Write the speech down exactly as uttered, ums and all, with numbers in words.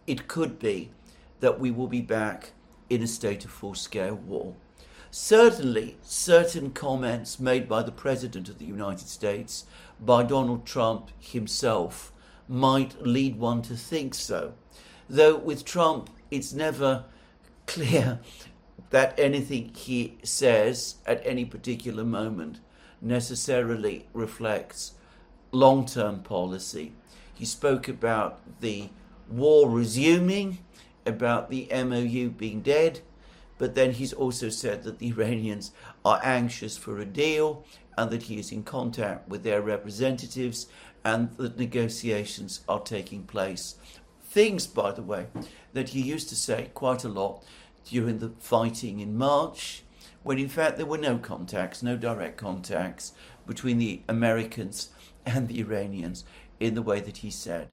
it could be that we will be back in a state of full-scale war. Certainly, certain comments made by the President of the United States, by Donald Trump himself, might lead one to think so. Though with Trump, it's never clear that anything he says at any particular moment necessarily reflects long-term policy. He spoke about the war resuming, about the M O U being dead, but then he's also said that the Iranians are anxious for a deal and that he is in contact with their representatives and that negotiations are taking place. Things, by the way, that he used to say quite a lot during the fighting in March, when in fact there were no contacts, no direct contacts between the Americans and the Iranians in the way that he said.